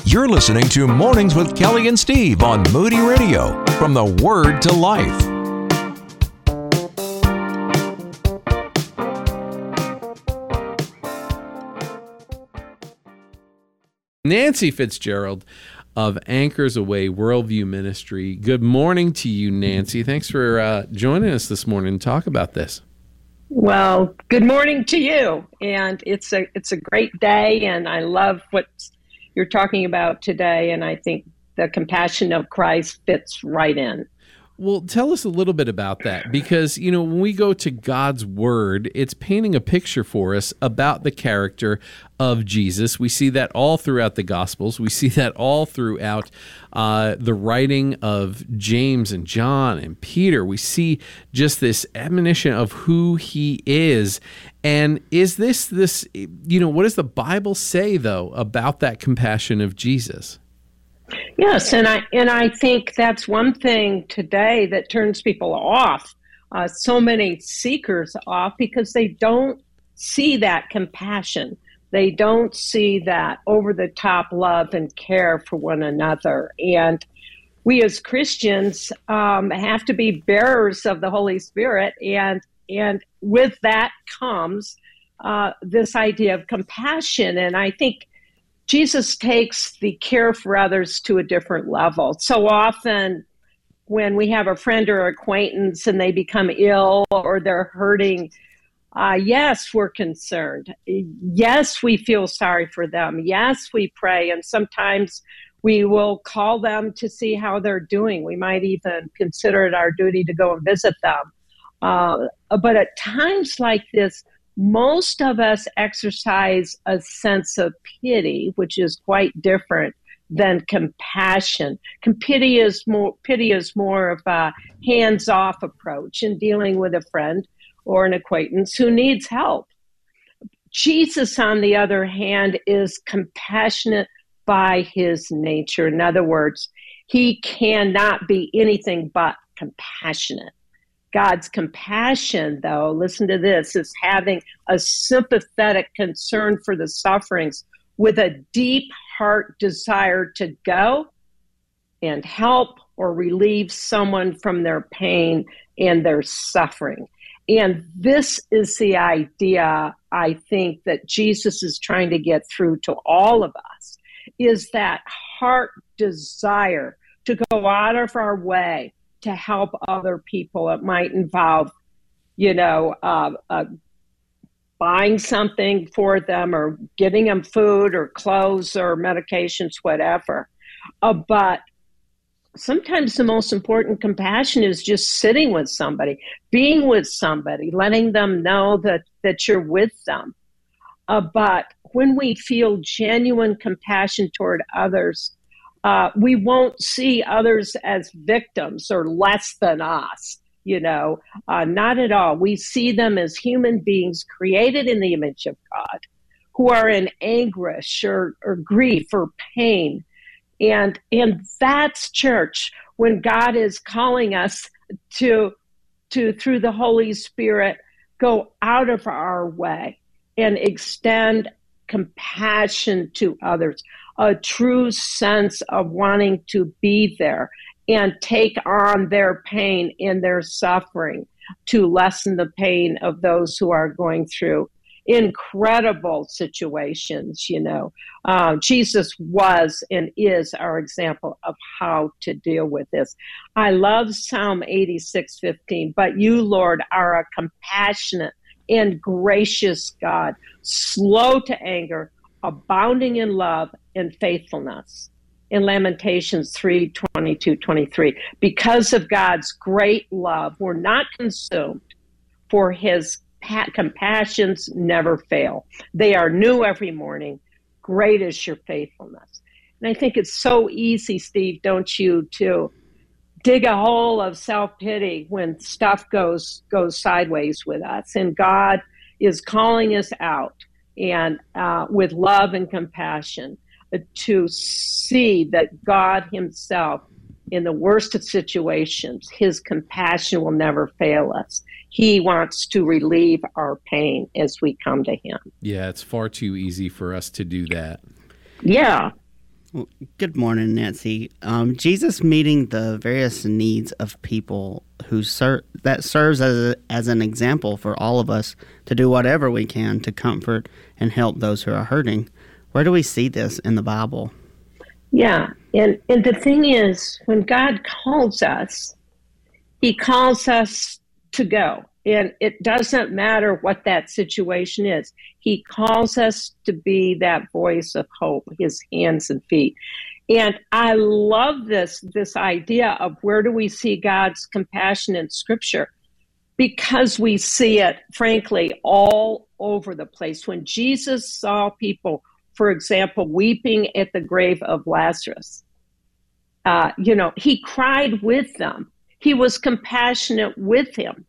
You're listening to Mornings with Kelly and Steve on Moody Radio, from the Word to Life. Nancy Fitzgerald of Anchors Away Worldview Ministry. Good morning to you, Nancy. Thanks for joining us this morning to talk about this. Well, good morning to you. And it's a great day, and I love what you're talking about today, and I think the compassion of Christ fits right in. Well, tell us a little bit about that, because, when we go to God's Word, it's painting a picture for us about the character of Jesus. We see that all throughout the Gospels. We see that all throughout the writing of James and John and Peter. We see just this admonition of who he is. And is this, what does the Bible say, though, about that compassion of Jesus? Yes, and I think that's one thing today that turns people off, so many seekers off, because they don't see that compassion. They don't see that over-the-top love and care for one another. And we as Christians have to be bearers of the Holy Spirit, and with that comes this idea of compassion. And I think Jesus takes the care for others to a different level. So often when we have a friend or acquaintance and they become ill or they're hurting, yes, we're concerned. Yes, we feel sorry for them. Yes, we pray. And sometimes we will call them to see how they're doing. We might even consider it our duty to go and visit them. But at times like this, most of us exercise a sense of pity, which is quite different than compassion. Pity is more of a hands-off approach in dealing with a friend or an acquaintance who needs help. Jesus, on the other hand, is compassionate by his nature. In other words, he cannot be anything but compassionate. God's compassion, though, listen to this, is having a sympathetic concern for the sufferings with a deep heart desire to go and help or relieve someone from their pain and their suffering. And this is the idea, I think, that Jesus is trying to get through to all of us, is that heart desire to go out of our way to help other people. It might involve, buying something for them or giving them food or clothes or medications, whatever. But sometimes the most important compassion is just sitting with somebody, being with somebody, letting them know that you're with them. But when we feel genuine compassion toward others, we won't see others as victims or less than us, not at all. We see them as human beings created in the image of God who are in anguish or grief or pain. And that's church, when God is calling us to, through the Holy Spirit, go out of our way and extend compassion to others, a true sense of wanting to be there and take on their pain and their suffering to lessen the pain of those who are going through incredible situations. Jesus was and is our example of how to deal with this. I love Psalm 86:15. But you, Lord, are a compassionate and gracious God, slow to anger, abounding in love and faithfulness. In Lamentations 3:22-23, because of God's great love, we're not consumed, for his compassions never fail. They are new every morning. Great is your faithfulness. And I think it's so easy, Steve, don't you, to dig a hole of self-pity when stuff goes sideways with us. And God is calling us out, and with love and compassion, to see that God himself, in the worst of situations, his compassion will never fail us. He wants to relieve our pain as we come to him. Yeah, it's far too easy for us to do that. Yeah. Well, good morning, Nancy. Jesus meeting the various needs of people that serves as an example for all of us to do whatever we can to comfort and help those who are hurting. Where do we see this in the Bible? Yeah, and the thing is, when God calls us, he calls us to go. And it doesn't matter what that situation is. He calls us to be that voice of hope, his hands and feet. And I love this idea of where do we see God's compassion in Scripture? Because we see it, frankly, all over the place. When Jesus saw people, for example, weeping at the grave of Lazarus, he cried with them. He was compassionate with him.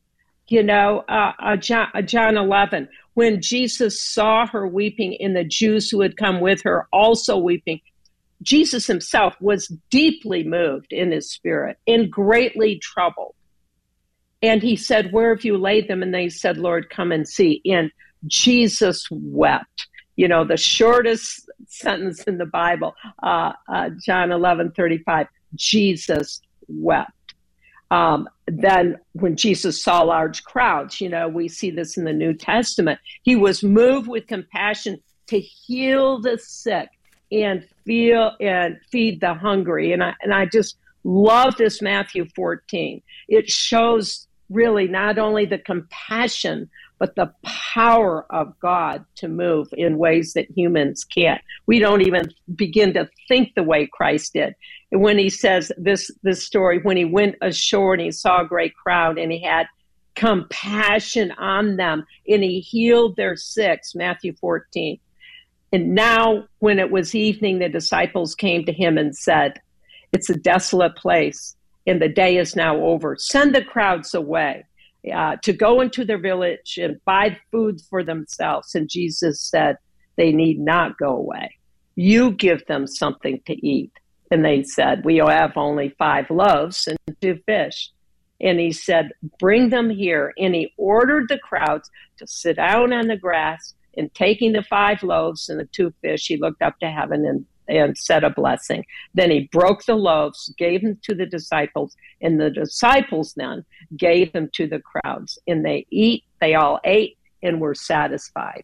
John 11, when Jesus saw her weeping and the Jews who had come with her also weeping, Jesus himself was deeply moved in his spirit and greatly troubled. And he said, "Where have you laid them?" And they said, "Lord, come and see." And Jesus wept. The shortest sentence in the Bible, John 11:35, Jesus wept. Then when Jesus saw large crowds, we see this in the New Testament, he was moved with compassion to heal the sick and feed the hungry. And I just love this Matthew 14. It shows really not only the compassion, but the power of God to move in ways that humans can't. We don't even begin to think the way Christ did. And when he says this story, when he went ashore and he saw a great crowd and he had compassion on them and he healed their sick, Matthew 14. And now when it was evening, the disciples came to him and said, "It's a desolate place and the day is now over. Send the crowds away to go into their village and buy food for themselves." And Jesus said, "They need not go away. You give them something to eat." And they said, "We have only 5 loaves and 2 fish. And he said, "Bring them here." And he ordered the crowds to sit down on the grass. And taking the 5 loaves and the 2 fish, he looked up to heaven and said a blessing. Then he broke the loaves, gave them to the disciples, and the disciples then gave them to the crowds. And they all ate and were satisfied.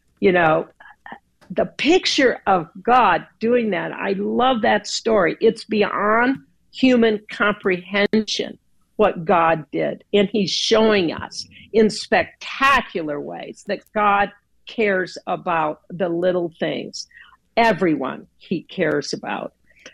The picture of God doing that, I love that story. It's beyond human comprehension what God did. And he's showing us in spectacular ways that God cares about the little things. Everyone he cares about.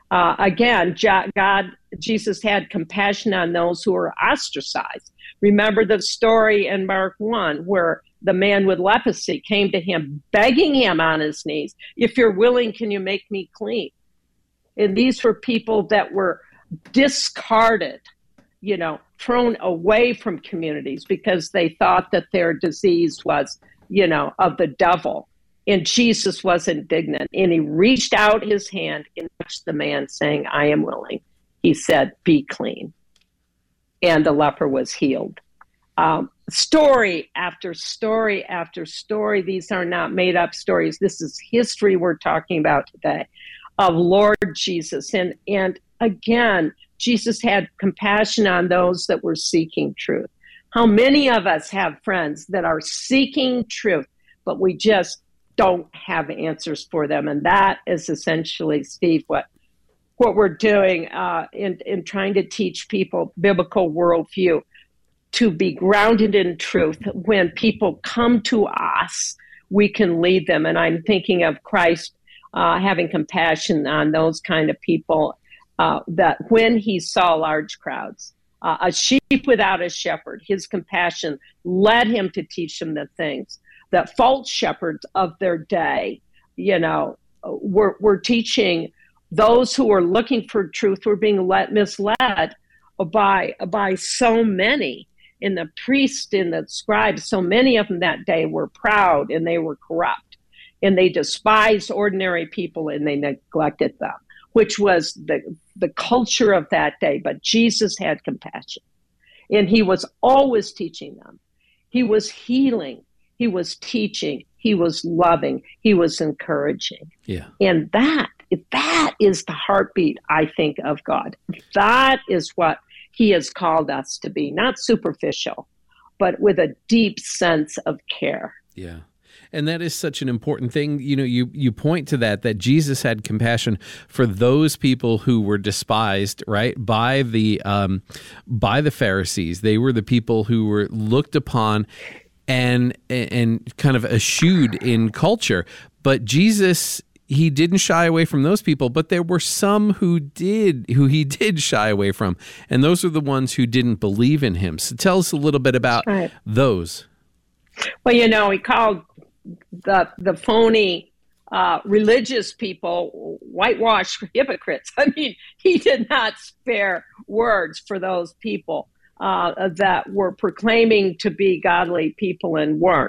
Jesus had compassion on those who were ostracized. Remember the story in Mark 1 where the man with leprosy came to him, begging him on his knees, "If you're willing, can you make me clean?" And these were people that were discarded, thrown away from communities because they thought that their disease was, of the devil. And Jesus was indignant, and he reached out his hand and touched the man, saying, "I am willing." He said, "Be clean." And the leper was healed. Story after story after story. These are not made up stories. This is history we're talking about today of Lord Jesus. And again, Jesus had compassion on those that were seeking truth. How many of us have friends that are seeking truth, but we just don't have answers for them? And that is essentially, Steve, what we're doing in trying to teach people biblical worldview, to be grounded in truth. When people come to us, we can lead them. And I'm thinking of Christ having compassion on those kind of people, that when he saw large crowds, a sheep without a shepherd, his compassion led him to teach them the things that false shepherds of their day, were teaching. Those who were looking for truth were being misled by so many. And the priests and the scribes, so many of them that day were proud and they were corrupt. And they despised ordinary people and they neglected them, which was the culture of that day. But Jesus had compassion. And he was always teaching them. He was healing. He was teaching. He was loving. He was encouraging. Yeah. And that that is the heartbeat, I think, of God. That is what he has called us to be, not superficial, but with a deep sense of care. Yeah. And that is such an important thing. You know, you point to that Jesus had compassion for those people who were despised, right, by the Pharisees. They were the people who were looked upon and kind of eschewed in culture. But Jesus, he didn't shy away from those people, but there were some who he did shy away from, and those are the ones who didn't believe in him. So tell us a little bit about those. Well, you know, he called the phony religious people whitewashed hypocrites. I mean, he did not spare words for those people that were proclaiming to be godly people and weren't.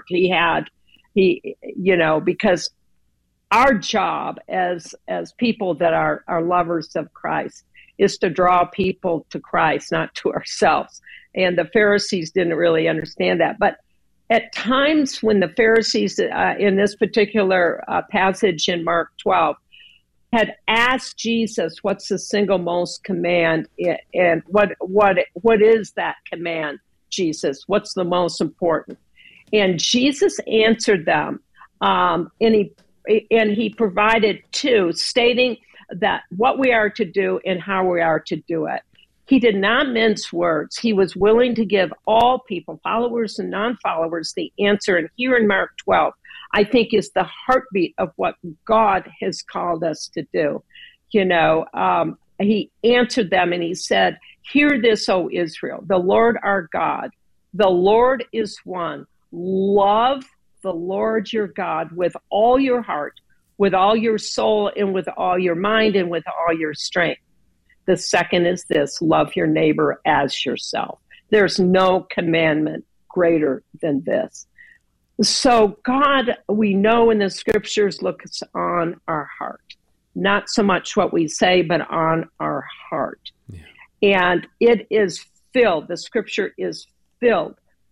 Because our job as people that are lovers of Christ is to draw people to Christ, not to ourselves. And the Pharisees didn't really understand that. But at times when the Pharisees, in this particular passage in Mark 12, had asked Jesus, what's the single most command? And what is that command, Jesus? What's the most important? And Jesus answered them, and he provided two, stating that what we are to do and how we are to do it. He did not mince words. He was willing to give all people, followers and non-followers, the answer. And here in Mark 12, I think is the heartbeat of what God has called us to do. You know, he answered them and he said, "Hear this, O Israel, the Lord our God, the Lord is one. Love the Lord your God with all your heart, with all your soul, and with all your mind, and with all your strength. The second is this, love your neighbor as yourself." There's no commandment greater than this. So God, we know in the scriptures, looks on our heart. Not so much what we say, but on our heart. Yeah. And it is filled, the scripture is filled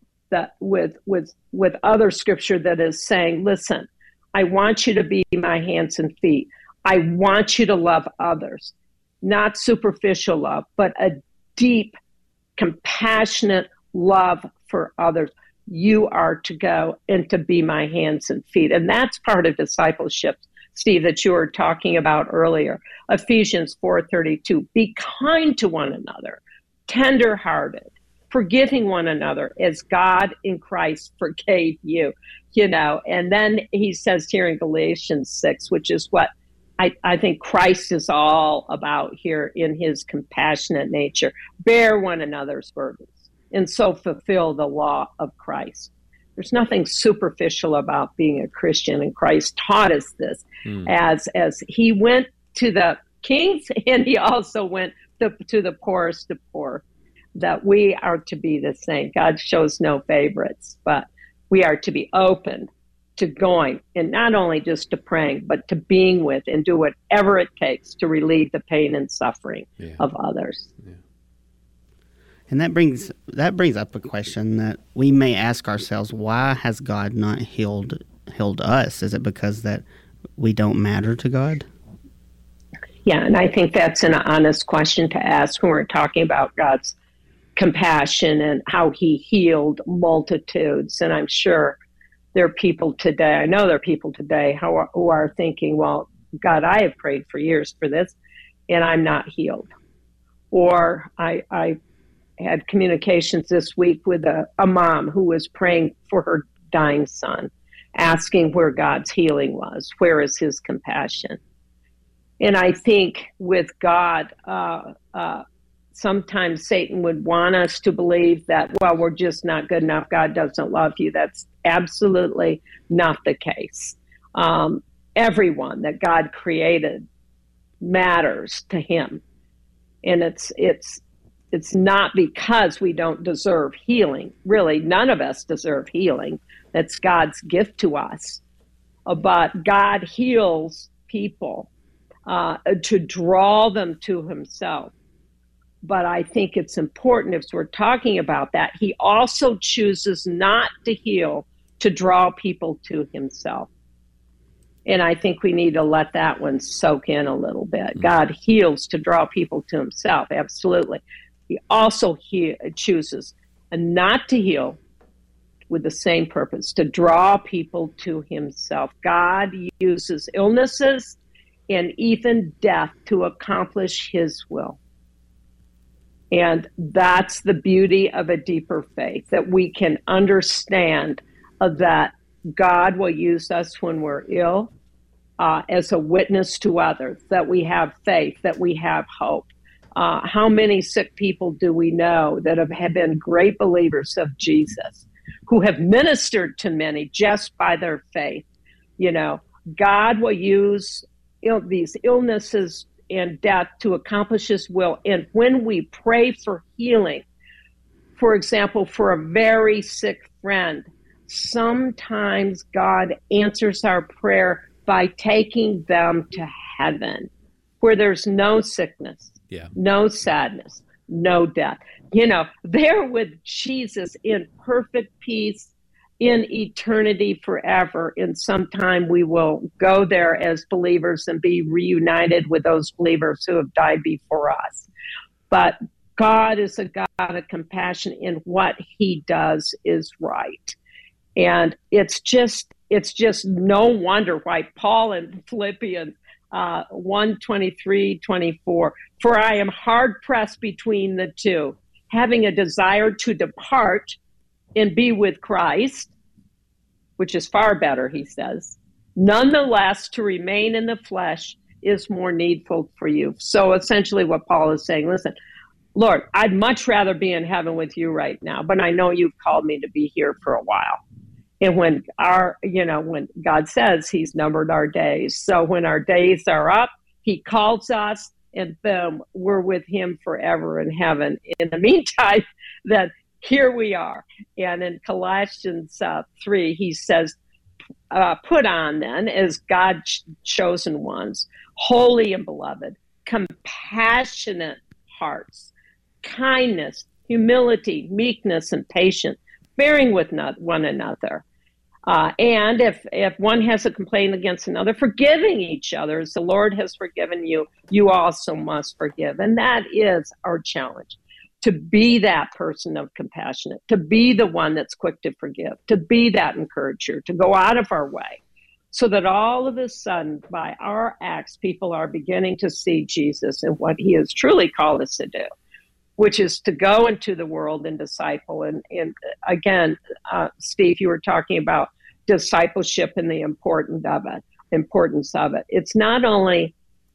with other scripture that is saying, listen, I want you to be my hands and feet. I want you to love others. Not superficial love, but a deep, compassionate love for others. You are to go and to be my hands and feet. And that's part of discipleship, Steve, that you were talking about earlier. Ephesians 4:32, be kind to one another, tender-hearted, forgiving one another as God in Christ forgave you. You know, and then he says here in Galatians 6, which is what I think Christ is all about here in his compassionate nature. Bear one another's burdens and so fulfill the law of Christ. There's nothing superficial about being a Christian, and Christ taught us this as he went to the kings and he also went to the poorest of poor, that we are to be the same. God shows no favorites, but we are to be open to going, and not only just to praying, but to being with and do whatever it takes to relieve the pain and suffering of others. Yeah. And that brings up a question that we may ask ourselves: why has God not healed us? Is it because that we don't matter to God? Yeah, and I think that's an honest question to ask when we're talking about God's compassion and how he healed multitudes. And I'm sure there are people today, I know there are people today who are thinking, well, God, I have prayed for years for this, and I'm not healed. Or I had communications this week with a mom who was praying for her dying son, asking where God's healing was, where is his compassion. And I think with God, sometimes Satan would want us to believe that, well, we're just not good enough. God doesn't love you. That's absolutely not the case. Everyone that God created matters to him. And it's not because we don't deserve healing. Really, none of us deserve healing. That's God's gift to us. But God heals people to draw them to himself. But I think it's important, if we're talking about that, he also chooses not to heal to draw people to himself. And I think we need to let that one soak in a little bit. God heals to draw people to himself, absolutely. He also chooses not to heal with the same purpose, to draw people to himself. God uses illnesses and even death to accomplish his will. And that's the beauty of a deeper faith, that we can understand that God will use us when we're ill as a witness to others, that we have faith, that we have hope. How many sick people do we know that have been great believers of Jesus, who have ministered to many just by their faith? You know, God will use these illnesses and death to accomplish his will. And when we pray for healing, for example, for a very sick friend, sometimes God answers our prayer by taking them to heaven, where there's no sickness, no sadness, no death. You know, they're with Jesus in perfect peace in eternity forever. And sometime we will go there as believers and be reunited with those believers who have died before us. But God is a God of compassion, and what he does is right. And it's just no wonder why Paul in Philippians 1:23-24, for I am hard pressed between the two, having a desire to depart and be with Christ, which is far better, he says. Nonetheless, to remain in the flesh is more needful for you. So essentially what Paul is saying, listen, Lord, I'd much rather be in heaven with you right now, but I know you've called me to be here for a while. And when when God says he's numbered our days, so when our days are up, he calls us, and boom, we're with him forever in heaven. In the meantime, then here we are. And in Colossians 3, he says, put on then as God's chosen ones, holy and beloved, compassionate hearts, kindness, humility, meekness, and patience, bearing with one another. And if one has a complaint against another, forgiving each other as the Lord has forgiven you, you also must forgive. And that is our challenge, to be that person of compassionate, to be the one that's quick to forgive, to be that encourager, to go out of our way, so that all of a sudden, by our acts, people are beginning to see Jesus and what he has truly called us to do, which is to go into the world and disciple. And again, Steve, you were talking about discipleship and the importance of it. It's not only,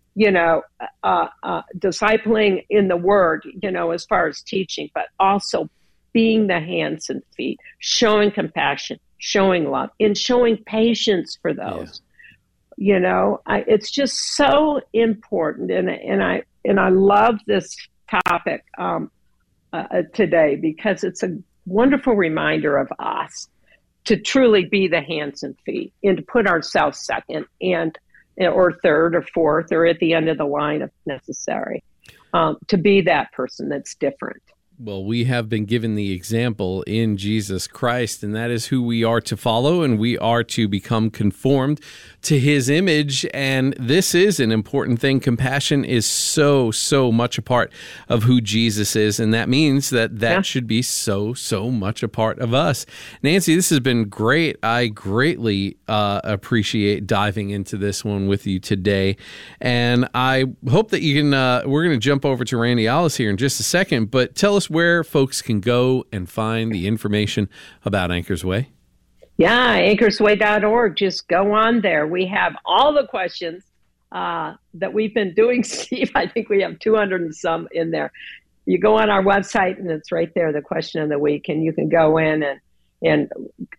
discipling in the word, as far as teaching, but also being the hands and feet, showing compassion, showing love, and showing patience for those. Yeah. It's just so important. And I love this topic today, because it's a wonderful reminder of us to truly be the hands and feet, and to put ourselves second or third or fourth or at the end of the line if necessary, to be that person that's different. Well, we have been given the example in Jesus Christ, and that is who we are to follow, and we are to become conformed to his image. And this is an important thing. Compassion is so much a part of who Jesus is, and that means that should be so much a part of us. Nancy, this has been great. I greatly appreciate diving into this one with you today, and I hope that you can, we're going to jump over to Randy Ollis here in just a second, but tell us where folks can go and find the information about Anchor's Way. Yeah, anchorsway.org. Just go on there. We have all the questions that we've been doing, Steve. I think we have 200 and some in there. You go on our website, and it's right there, the question of the week, and you can go in and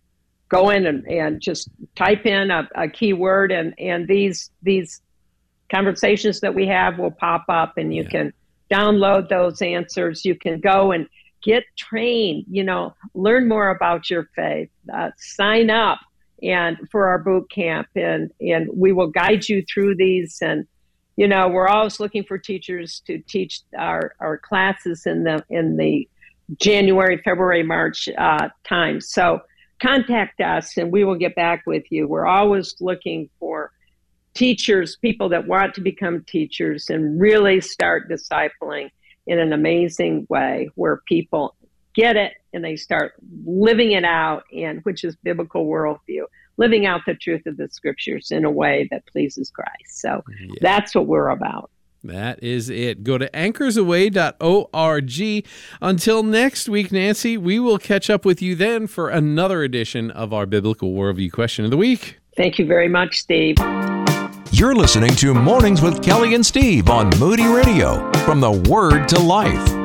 just type in a keyword, and these conversations that we have will pop up, and you can download those answers. You can go and get trained, learn more about your faith, sign up and for our boot camp, and we will guide you through these. And, we're always looking for teachers to teach our classes in the January, February, March time. So contact us and we will get back with you. We're always looking for teachers, people that want to become teachers and really start discipling in an amazing way where people get it and they start living it out, and which is biblical worldview, living out the truth of the scriptures in a way that pleases Christ. So that's what we're about. That is it. Go to anchorsaway.org. Until next week, Nancy, we will catch up with you then for another edition of our Biblical Worldview Question of the Week. Thank you very much, Steve. You're listening to Mornings with Kelly and Steve on Moody Radio, from the Word to Life.